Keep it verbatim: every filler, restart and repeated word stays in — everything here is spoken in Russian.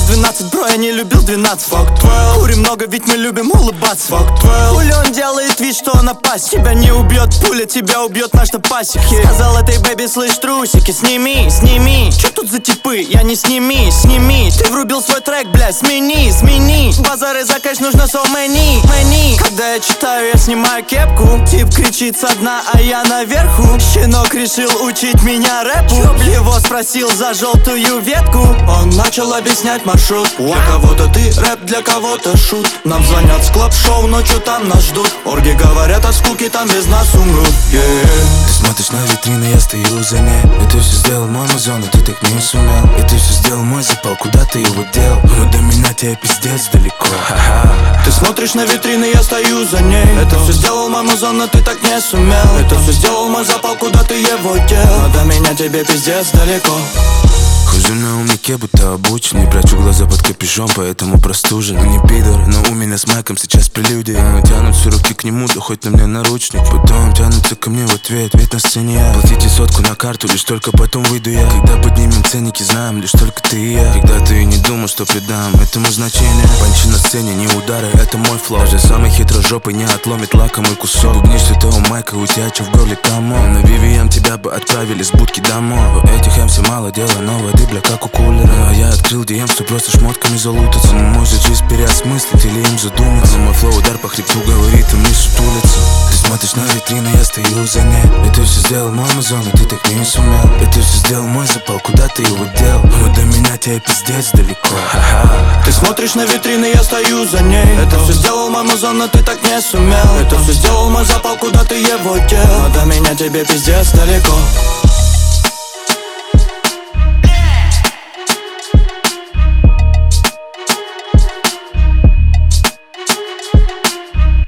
в двенадцать, бро, я не любил двенадцать. Fuck twelve. Курим много, ведь мы любим улыбаться. Fuck twelve. Хули он делает вид, что он опасен. Тебя не убьет пуля, тебя убьет наш топасик. Сказал этой бэби, слышь, трусики, сними, сними. Чё тут за типы? Я не сними, сними. Ты врубил свой трек, блядь, смени, смени. Базары за кэш нужно so many, many. Когда я читаю, я снимаю кепку. Тип кричит со дна, а я наверху. Щенок решил учить меня рэпу. Его спросил за желтую ветку. Он начал объяснять маршрут. Для кого-то ты рэп, для кого-то шут. Нам звонят с клаб-шоу, ночью там нас ждут. Орги говорят, от скуки там без нас умрут. Yeah. Ты смотришь на витрины, я стою за ней. И ты все сделал мой музон, но ты так не сумел. И ты все сделал мой запал, куда ты его дел? Но до меня тебе пиздец далеко. Ха-ха. Ты смотришь на витрины, я стою за ней. Это все сделал мой музон, но ты так не сумел. Это все сделал мой запал, куда ты его дел? Но до меня тебе пиздец далеко. Хожу на умнике, будто обученный. Прячу глаза под капюшон, поэтому простужен. Не пидор, но у меня с майком сейчас прелюдия. Тянутся руки к нему, да хоть на мне наручник. Потом тянутся ко мне в ответ, ведь на сцене я. Платите сотку на карту, лишь только потом выйду я. Когда поднимем ценники, знаем лишь только ты и я. Когда ты и не думал, что придам этому значение. Панчи на сцене, не удары, это мой флоу. Даже самый хитрожопый не отломит лакомый кусок. Бубнишь ты у майка, у тебя чё в горле, камон. На ви ви эм тебя бы отправили с будки домой. У этих эм си мало дела, но воды, бля, как у кулера. А я открыл ди эм, что просто шмотками залутаться. Может жизнь переосмыслить или им задуматься. Но мой флоу удар по хребту говорит, им не сутулиться. Ты смотришь на витрину, я стою за ней. И ты все сделал мой музон, и ты так не сумел. И ты все сделал мой запал, куда ты его дел? Но до меня тебе пиздец далеко. Ха-ха. Ты смотришь на витрины, я стою за ней. Это все сделал мой музон, но ты так не сумел. Это все сделал мой запал, куда ты его дел? Но до меня тебе пиздец далеко.